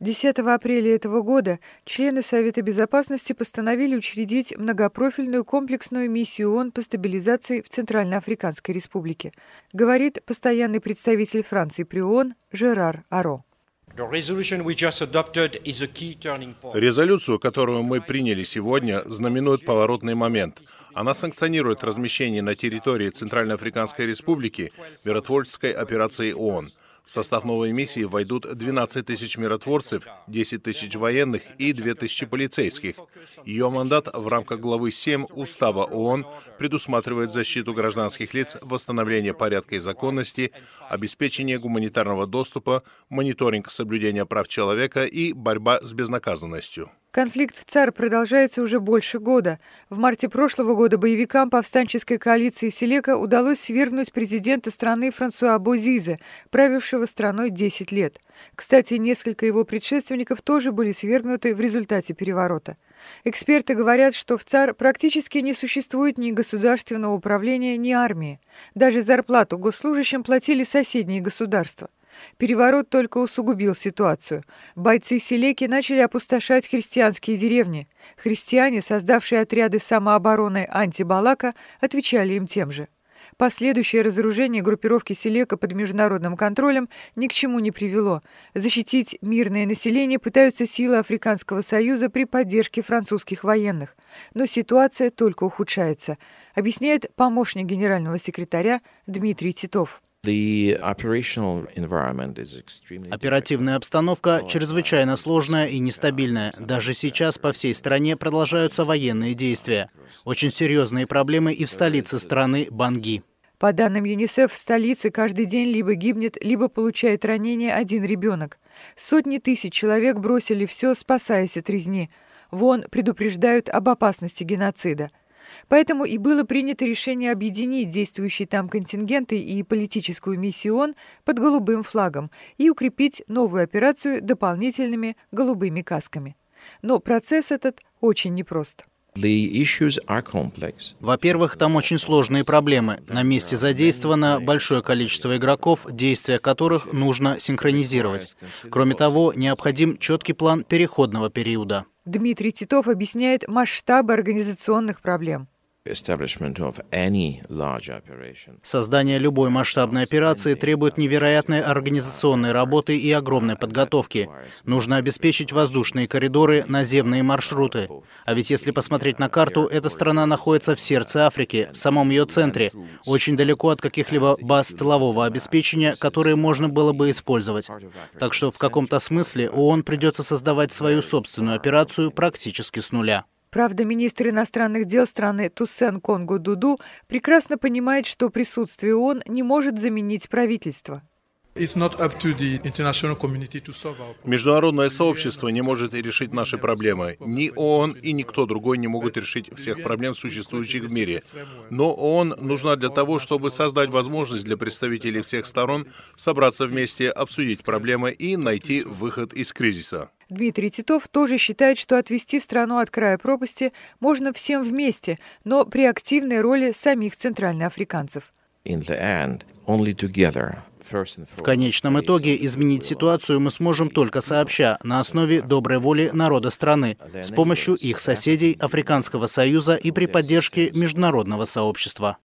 10 апреля этого года члены Совета Безопасности постановили учредить многопрофильную комплексную миссию ООН по стабилизации в Центральноафриканской Республике, говорит постоянный представитель Франции при ООН Жерар Аро. Резолюцию, которую мы приняли сегодня, знаменует поворотный момент. Она санкционирует размещение на территории Центральноафриканской Республики миротворческой операции ООН. В состав новой миссии войдут 12 тысяч миротворцев, 10 тысяч военных и 2000 полицейских. Ее мандат в рамках главы 7 Устава ООН предусматривает защиту гражданских лиц, восстановление порядка и законности, обеспечение гуманитарного доступа, мониторинг соблюдения прав человека и борьба с безнаказанностью. Конфликт в ЦАР продолжается уже больше года. В марте прошлого года боевикам повстанческой коалиции Селека удалось свергнуть президента страны Франсуа Бозизе, правившего страной 10 лет. Кстати, несколько его предшественников тоже были свергнуты в результате переворота. Эксперты говорят, что в ЦАР практически не существует ни государственного управления, ни армии. Даже зарплату госслужащим платили соседние государства. Переворот только усугубил ситуацию. Бойцы Селеки начали опустошать христианские деревни. Христиане, создавшие отряды самообороны Антибалака, отвечали им тем же. Последующее разоружение группировки Селека под международным контролем ни к чему не привело. Защитить мирное население пытаются силы Африканского союза при поддержке французских военных. Но ситуация только ухудшается, объясняет помощник генерального секретаря Дмитрий Титов. Оперативная обстановка чрезвычайно сложная и нестабильная. Даже сейчас по всей стране продолжаются военные действия. Очень серьезные проблемы и в столице страны Банги. По данным ЮНИСЕФ, в столице каждый день либо гибнет, либо получает ранение один ребенок. Сотни тысяч человек бросили все, спасаясь от резни. В ООН предупреждают об опасности геноцида. Поэтому и было принято решение объединить действующие там контингенты и политическую миссию ООН под голубым флагом и укрепить новую операцию дополнительными голубыми касками. Но процесс этот очень непрост. Во-первых, там очень сложные проблемы. На месте задействовано большое количество игроков, действия которых нужно синхронизировать. Кроме того, необходим четкий план переходного периода. Дмитрий Титов объясняет масштабы организационных проблем. Создание любой масштабной операции требует невероятной организационной работы и огромной подготовки. Нужно обеспечить воздушные коридоры, наземные маршруты. А ведь если посмотреть на карту, эта страна находится в сердце Африки, в самом ее центре, очень далеко от каких-либо баз тылового обеспечения, которые можно было бы использовать. Так что в каком-то смысле ООН придется создавать свою собственную операцию практически с нуля. Правда, министр иностранных дел страны Туссен Конго Дуду прекрасно понимает, что присутствие ООН не может заменить правительство. Международное сообщество не может решить наши проблемы. Ни ООН и никто другой не могут решить всех проблем, существующих в мире. Но ООН нужна для того, чтобы создать возможность для представителей всех сторон собраться вместе, обсудить проблемы и найти выход из кризиса. Дмитрий Титов тоже считает, что отвести страну от края пропасти можно всем вместе, но при активной роли самих центральноафриканцев. В конечном итоге изменить ситуацию мы сможем только сообща, на основе доброй воли народа страны, с помощью их соседей, Африканского союза и при поддержке международного сообщества.